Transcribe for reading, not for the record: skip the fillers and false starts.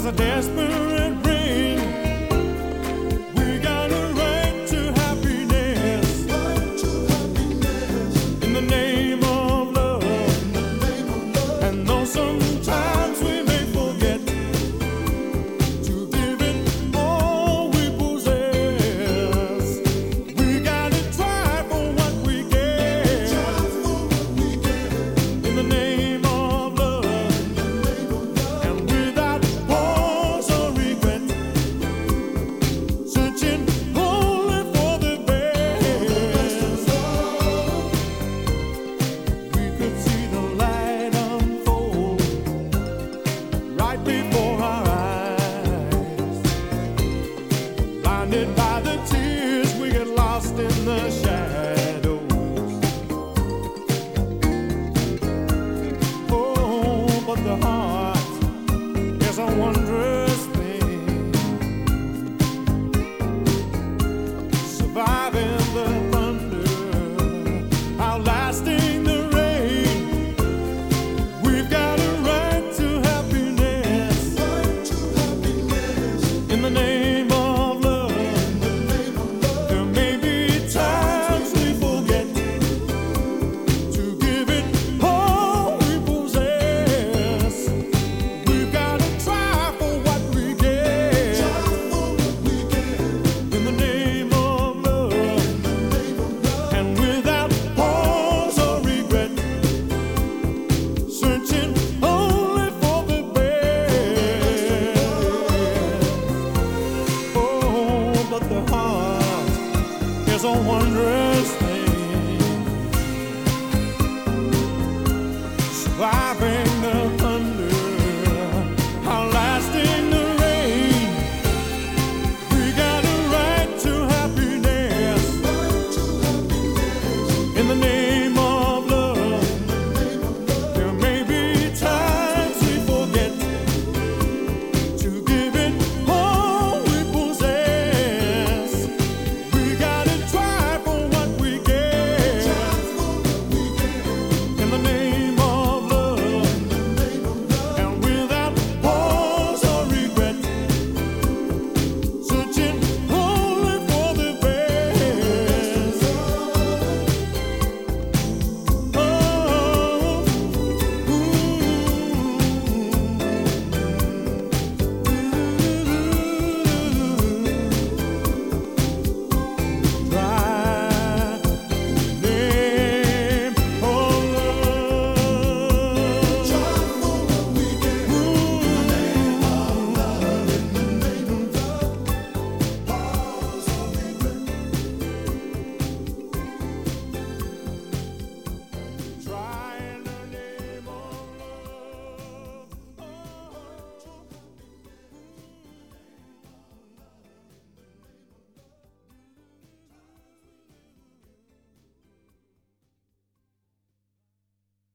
as a desperate rain. We got a right to happiness, in the name of love. And though sometimes we may forget to give it all we possess, we gotta try for what we get, in the name of love. And without pause or regret, searching only for the best, we could see the light unfold right before our eyes. Blinded by the tears, we get lost in the shadows. Oh, but the heart is a wondrous thing, surviving the thunder, outlasting the rain. We've got a right to happiness, in the name of love. There may be times we forget to give it all we possess. We've got to try for what we get, in the name of love. And without pause or regret, searching only for the best. Oh, but the heart is a wondrous thing, surviving